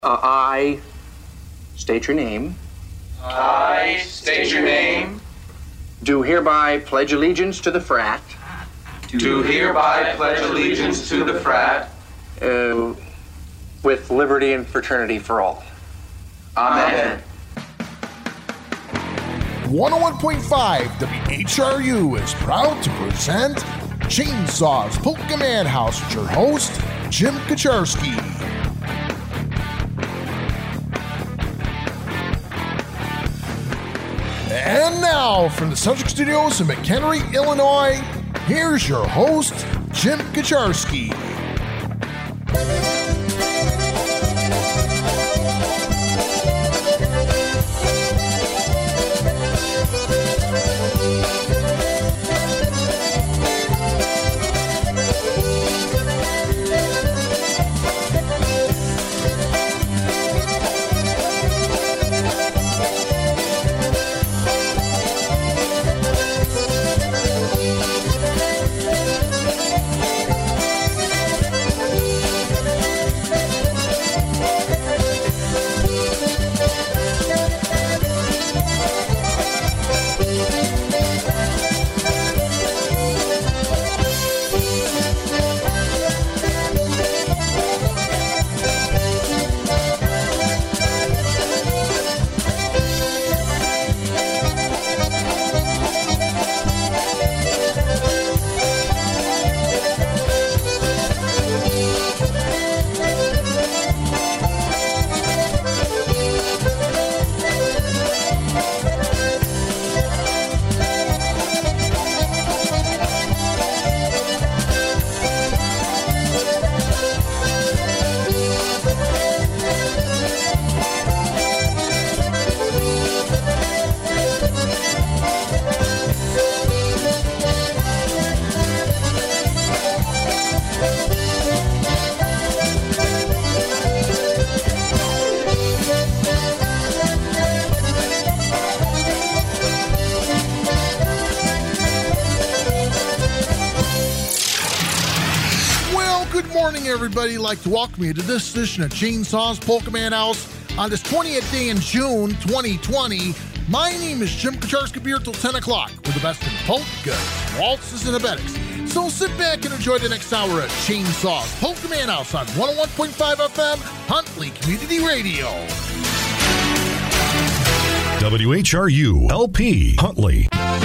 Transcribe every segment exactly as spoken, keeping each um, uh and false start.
Uh, I state your name. I state your name. Do hereby pledge allegiance to the frat. Do hereby pledge allegiance to the frat. Uh, with liberty and fraternity for all. Amen. one oh one point five W H R U is proud to present Chainsaws Polka Madhouse with your host, Jim Kaczarski. And now, from the Subject Studios in McHenry, Illinois, here's your host, Jim Kaczarski. Everybody, like to welcome you to this edition of Chainsaws Polka Madhouse on this twentieth day in June twenty twenty. My name is Jim Kaczarski, here till ten o'clock with the best in polkas, waltzes, and abetics. So sit back and enjoy the next hour of Chainsaws Polka Madhouse on one oh one point five F M, Huntley Community Radio. W H R U L P Huntley.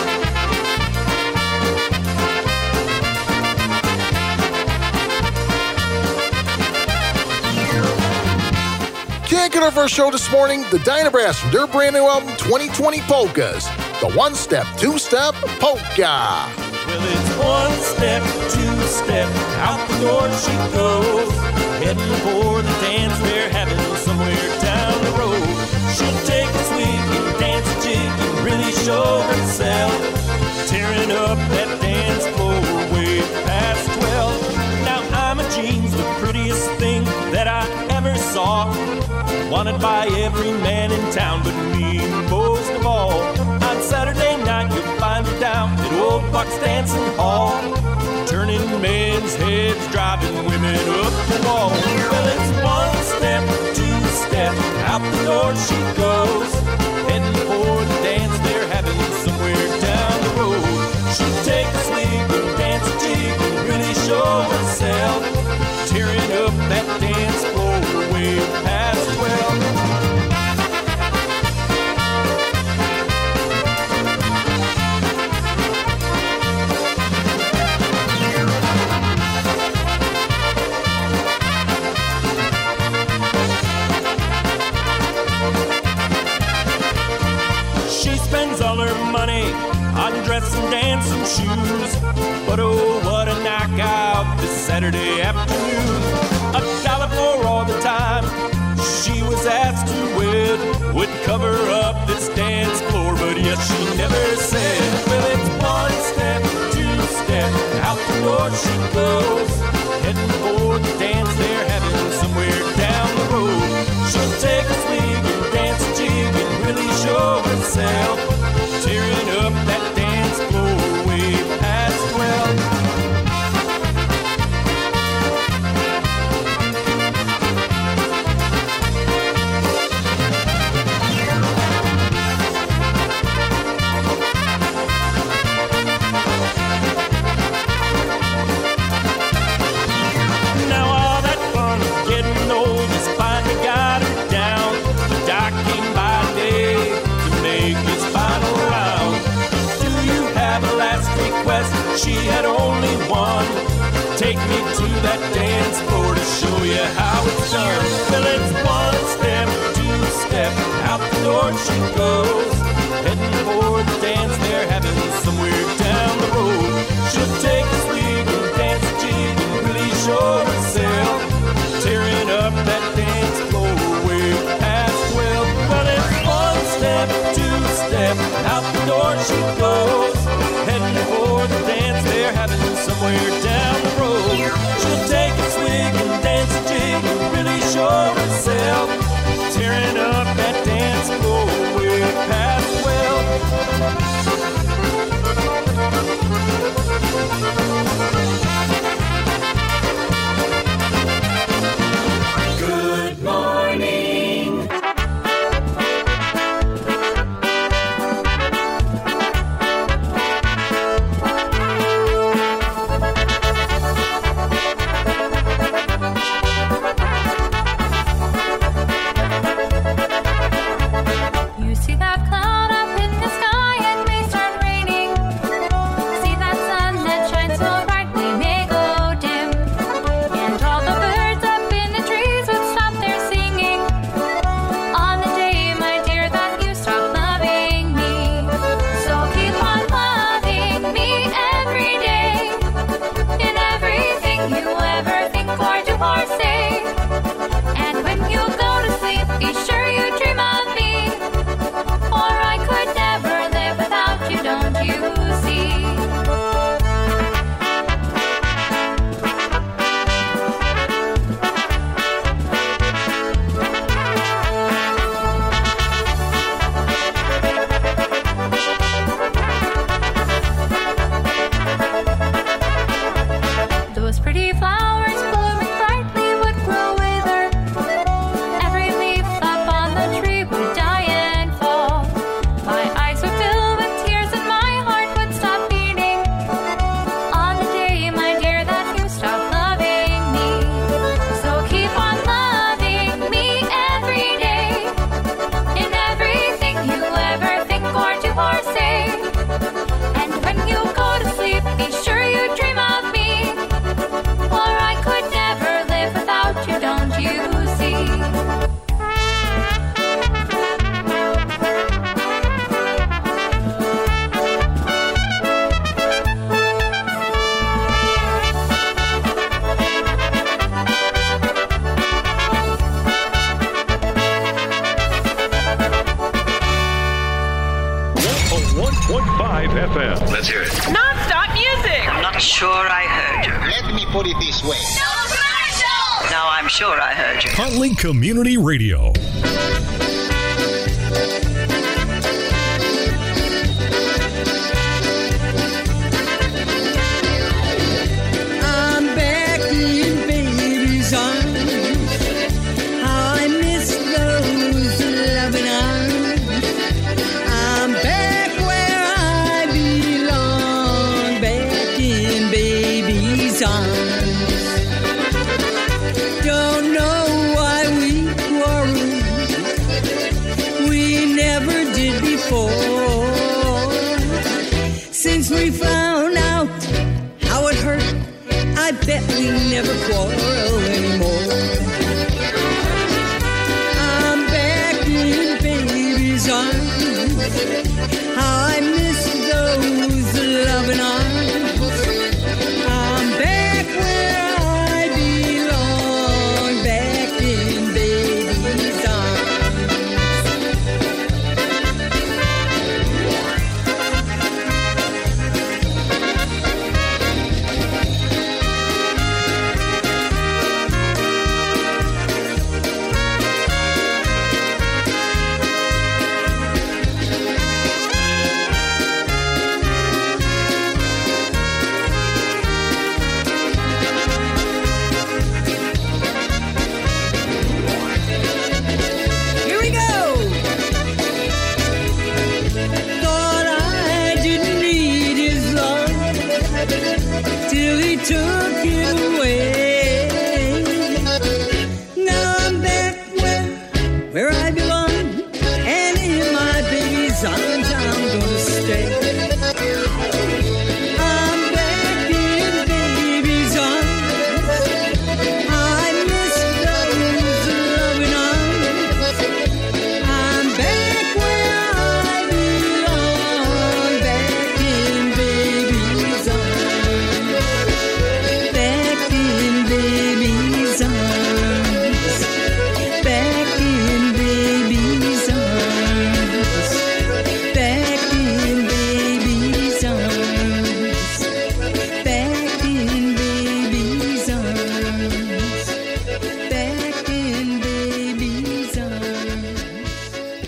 Kicking off our show this morning, the Dynabrass from their brand new album, twenty twenty Polkas, the one-step, two-step polka. Well, it's one step, two step, out the door she goes, heading for the dance they're having somewhere down the road. She'll take a swig and dance a jig and really show herself, tearing up that dance floor way past twelve. Now I'm a jeans, the prettiest thing that I ever saw, wanted by every man in town but me most of all. On Saturday night you'll find her down at Old Buck's Dancing Hall, turning men's heads, driving women up the wall. Well, it's one step, two step, out the door she goes, heading for the dance they're having somewhere down the road. She'll take a swig and dance a jig and really show herself, tearing up that dance floor way past twelve. She spends all her money on dress and dancing shoes, but oh, what a knockout this Saturday afternoon. A dollar for all the time she was asked to wed would cover up this dance floor, but yes, she never said. Well, it's one step, two step, out the door she goes, heading for the dance they're having somewhere down the road. She'll take a swig and dance a jig and really show herself, tearing up that dance floor way past twelve. that dance floor to show you how it's done. Well, it's one step, two step, out the door she goes, heading for the dance they're having somewhere down the road. She'll take a swig and dance a jig and really show herself, tearing up that dance floor way past twelve. Well, it's one step, two step, out the door she goes, heading for the dance they're having somewhere down the road. She'll take a swig and dance a jig and really show herself, tearing up that dance floor way past twelve. Good morning. You see that cloud up in the sky, it may start raining. See that sun that shines so brightly may go dim. And all the birds up in the trees would stop their singing on the day, my dear, that you stop loving me. So keep on loving me every day, in everything you ever think or do or say. And when you go to sleep, be sure you dream of me, or I could never live without you, don't you see? Those pretty flowers blooming brightly would grow wither. Every leaf up on the tree would die and fall. My eyes would fill with tears and my heart would stop beating on the day, my dear, that you stop loving me. So keep on loving me every day, in everything you ever think or do or say. And when you go to sleep, be sure you dream of me, or I could never live without you, don't you see? one oh one point five F M. Let's hear it. Non-stop music. I'm not sure I heard you. Let me put it this way. No commercials! Now I'm sure I heard you. Huntley Community Radio. I'm back in baby's arms. How I miss those loving arms. I'm back where I belong, back in baby's arms. Don't know why we quarreled. We never did before. Since we found out how it hurt, I bet we never quarrel anymore. I'm back in baby's arms. How I miss those loving arms. I'm back where I belong, back in baby's arms. Here we go. Thought I didn't need his love till he took it away. Now I'm back where, where I belong, and in my baby's arms I'm gonna stay. I'm back in baby's arms.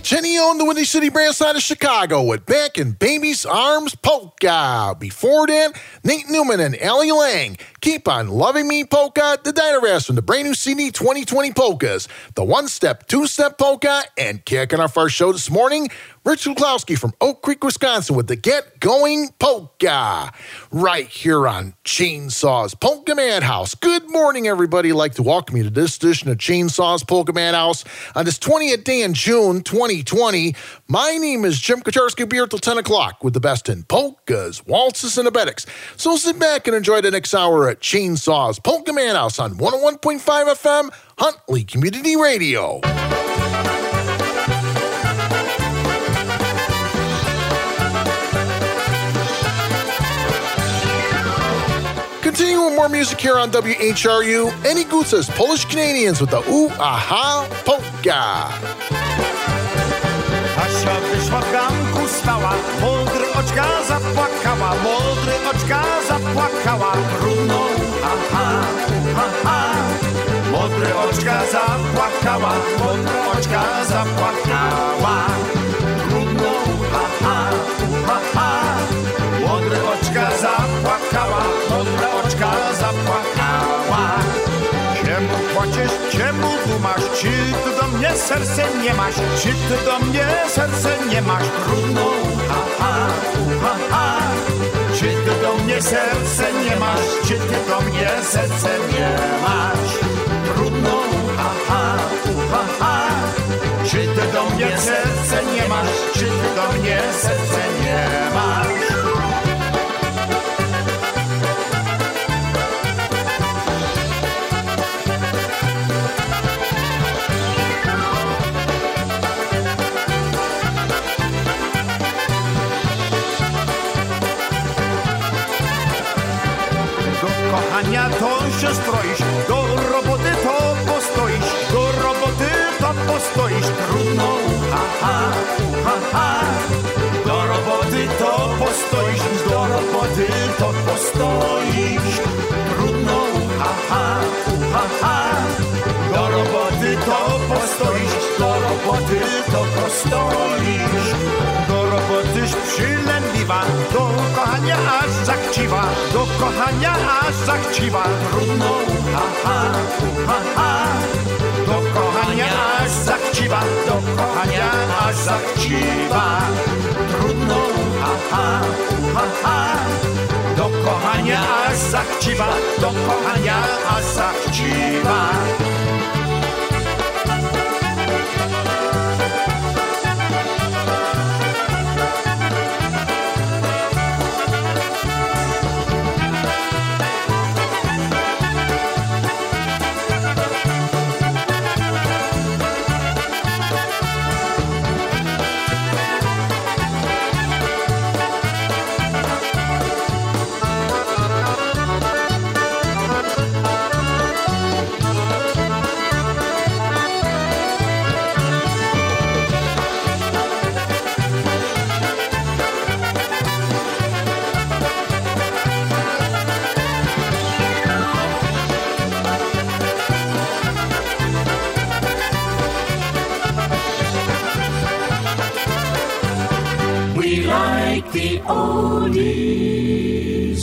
Jenny on the Windy City branch side of Chicago with Back in Baby's Arms Polka. Before then, Nate Newman and Allie Lang. Keep on Loving Me Polka, the Dynarast from the brand new C D twenty twenty Polkas, the one-step, two-step polka, and kicking off our show this morning, Rich Luklowski from Oak Creek, Wisconsin with the Get Going Polka, right here on Chainsaw's Polka Madhouse. Good morning, everybody. I'd like to welcome you to this edition of Chainsaw's Polka Madhouse on this twentieth day in June twenty twenty. My name is Jim Kaczarski. Be here till ten o'clock with the best in polkas, waltzes, and abetics. So sit back and enjoy the next hour at Chainsaw's Polka Madhouse on one oh one point five F M, Huntley Community Radio. Continuing with more music here on W H R U, Annie Gutsa's Polish Canadians with the Ooh Aha Polka. Asia wyszła w ganku, stała, modry oczka zapłakała, modry oczka zapłakała, trudno, aha, aha. Modry oczka zapłakała, modry oczka zapłakała, trudno, aha, aha. Modry oczka zapłakała, modry oczka zapłakała. Czemu płaczesz, czemu dumasz, czy ty do mnie serce nie masz, czy ty do mnie serce nie masz, trudno, aha, aha. Czy ty do mnie serce nie masz, czy ty do mnie serce nie masz, trudno, aha, aha. Czy ty do mnie serce nie masz, czy ty do mnie serce nie masz. Kochania, to się stroisz, do roboty to postoisz, do roboty to postoisz, trudno, aha, aha. Do roboty to postoisz, do roboty to postoisz, trudno, aha, aha. Do roboty to postoisz, do roboty to postoisz, do robotyś przylędliwa, do kochania aż zachciwa, do kochania aż zachciwa, trudno, aha, aha. Do kochania aż zachciwa, do kochania aż zachciwa, trudno, aha, aha. Do kochania aż zachciwa, do kochania aż zachciwa. The oldies.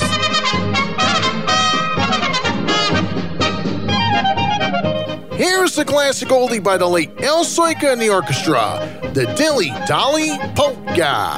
Here's the classic oldie by the late Al Soika and the orchestra, the Dilly Dolly Polka.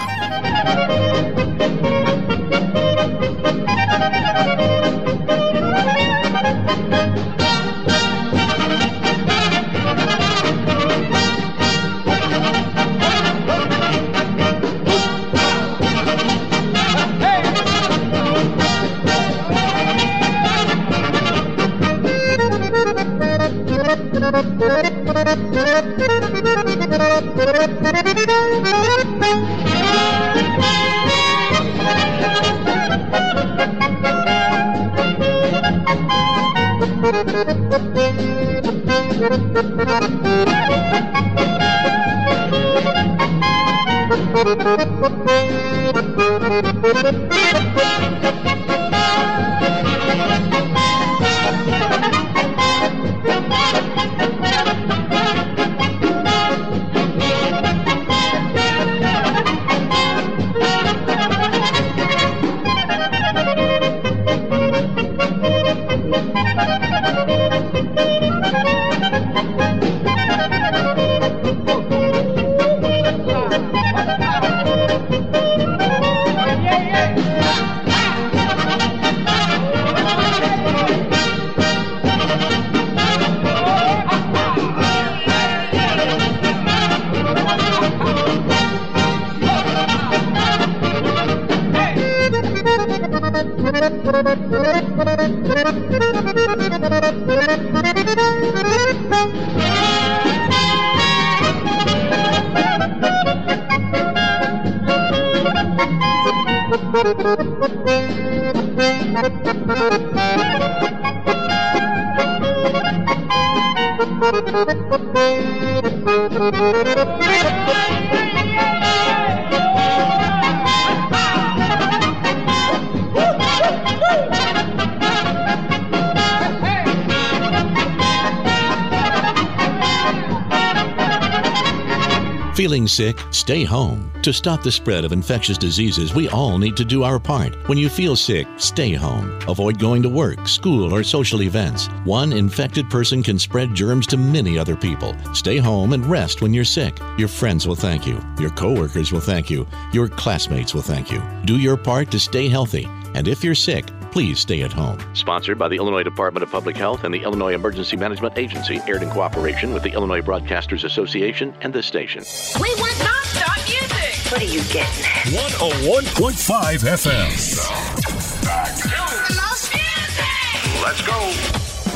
Feeling sick? Stay home. To stop the spread of infectious diseases, we all need to do our part. When you feel sick, stay home. Avoid going to work, school, or social events. One infected person can spread germs to many other people. Stay home and rest when you're sick. Your friends will thank you. Your coworkers will thank you. Your classmates will thank you. Do your part to stay healthy. And if you're sick, please stay at home. Sponsored by the Illinois Department of Public Health and the Illinois Emergency Management Agency, aired in cooperation with the Illinois Broadcasters Association and this station. We want non-stop music. What are you getting? one oh one point five F M. Back to the most music. Let's go.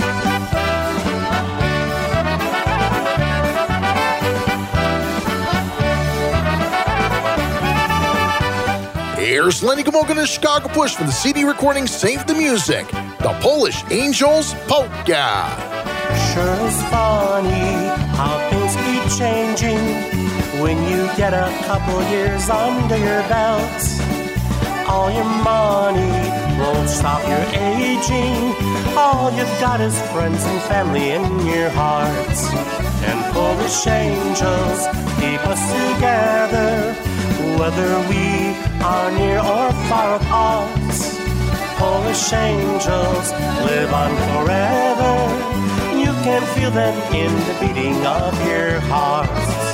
Here's Lenny Gomulka and the Chicago Push for the C D recording Save the Music, the Polish Angels Polka. Sure is funny how things keep changing when you get a couple years under your belt. All your money won't stop your aging. All you've got is friends and family in your heart. And Polish angels keep us together, whether we are near or far apart. Polish angels live on forever. You can feel them in the beating of your heart.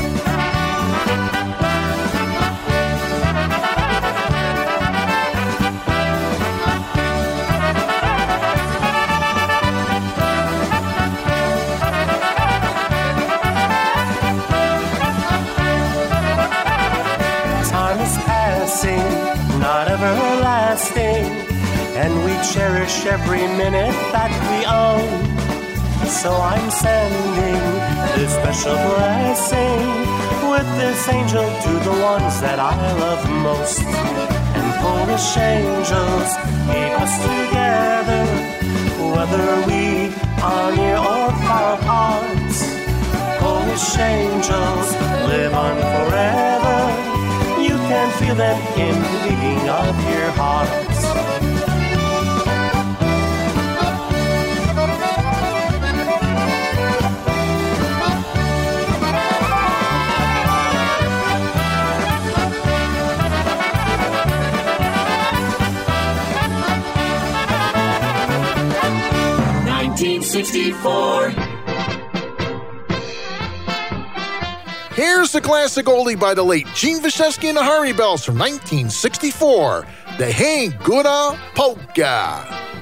Not everlasting, and we cherish every minute that we own. So I'm sending this special blessing with this angel to the ones that I love most. And Polish angels keep us together, whether we are near or far apart. Polish angels live on forever. You can feel them in the beating of your heart. nineteen sixty-four. Here's the classic oldie by the late Gene Wyszewski and the Harvey Bells from nineteen sixty-four, the Hey Góra Polka.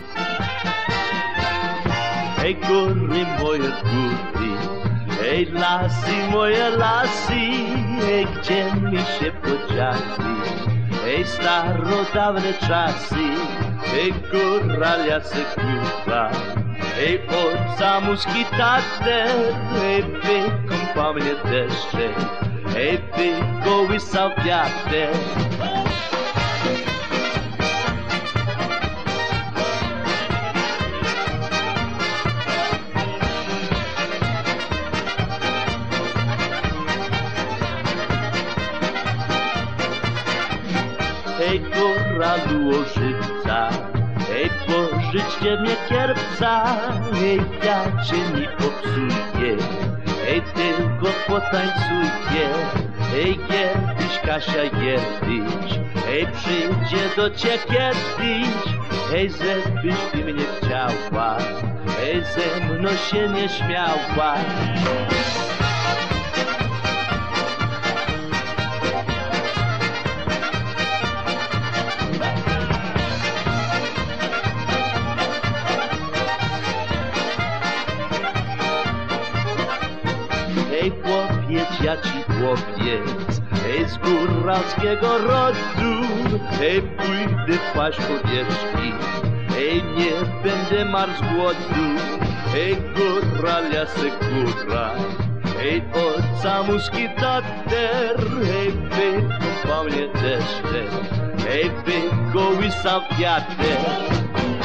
Hej góry moje góry, hej lasy moje lasy, hej gdzie mi się podzieli, hej starodawne czasy, hej góra se góra, hej od samuski tatę, hej wykąpa mnie deszcze, hej wykołysał wiatek. Hej góralu ożywca, hej pożyczcie mnie kierpca, hej ja cię nie popsuję, hej tylko potańcujcie, hej Gierdyś, Kasia Gierdyś, hej przyjdzie do ciebie kiedyś, hej żebyś ty mnie chciała, hej ze mną się nie śmiała. Hej chłopiec, ja ci chłopiec, hej z góralskiego rodu, hej pójdę paść powierzchni, Ej, nie będę marz głodu, ej, górralia se górra. Ej, od samuski tater, ej, wykąpa mnie deszcze, ej, wykołysa wiater.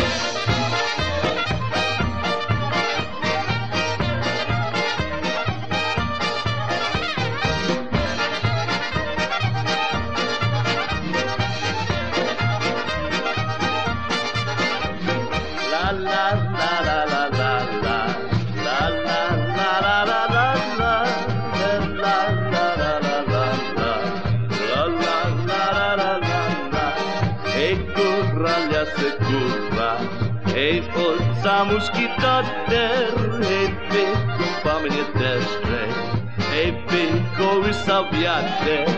Ej, od samuski tater, ej, wykąpa mnie deszcze, ej, wykołysa wiater.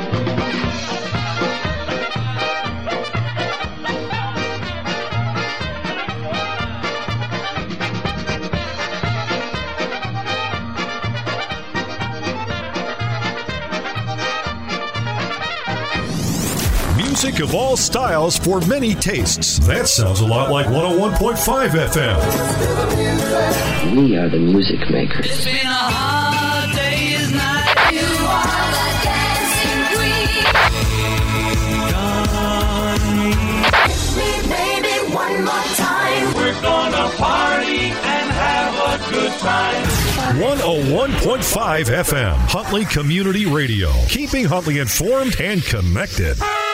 Music of all styles for many tastes. That sounds a lot like one oh one point five F M. We are the music makers. It's been a hard day's night. You are the dancing queen. Kiss me, baby, one more time. We're gonna party and have a good time. one oh one point five F M, Huntley Community Radio. Keeping Huntley informed and connected.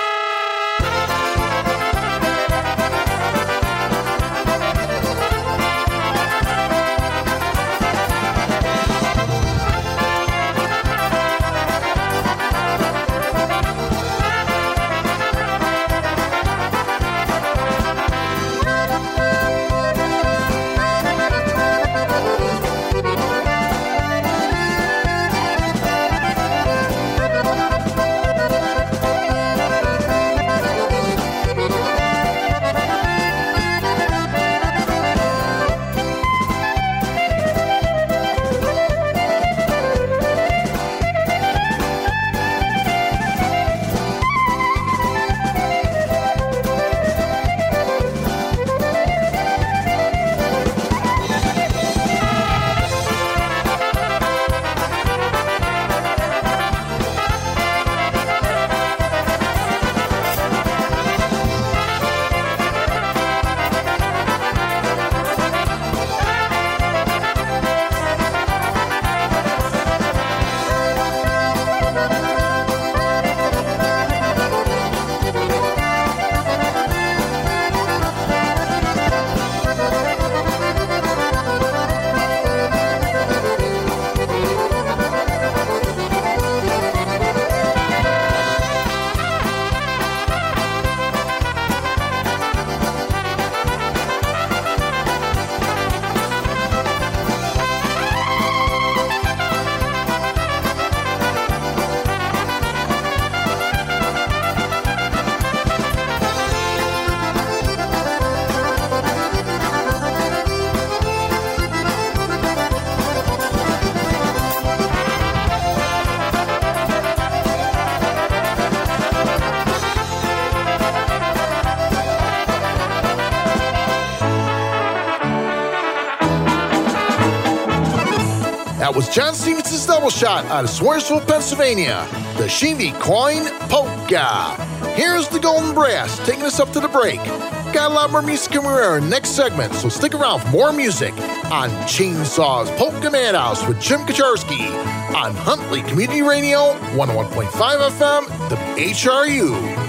That was John Stevenson's double shot out of Swearsville, Pennsylvania, the Sheeny Coin Polka. Here's the Golden Brass taking us up to the break. Got a lot more music coming in our next segment, so stick around for more music on Chainsaw's Polka Madhouse with Jim Kaczarski on Huntley Community Radio, one oh one point five F M, W H R U.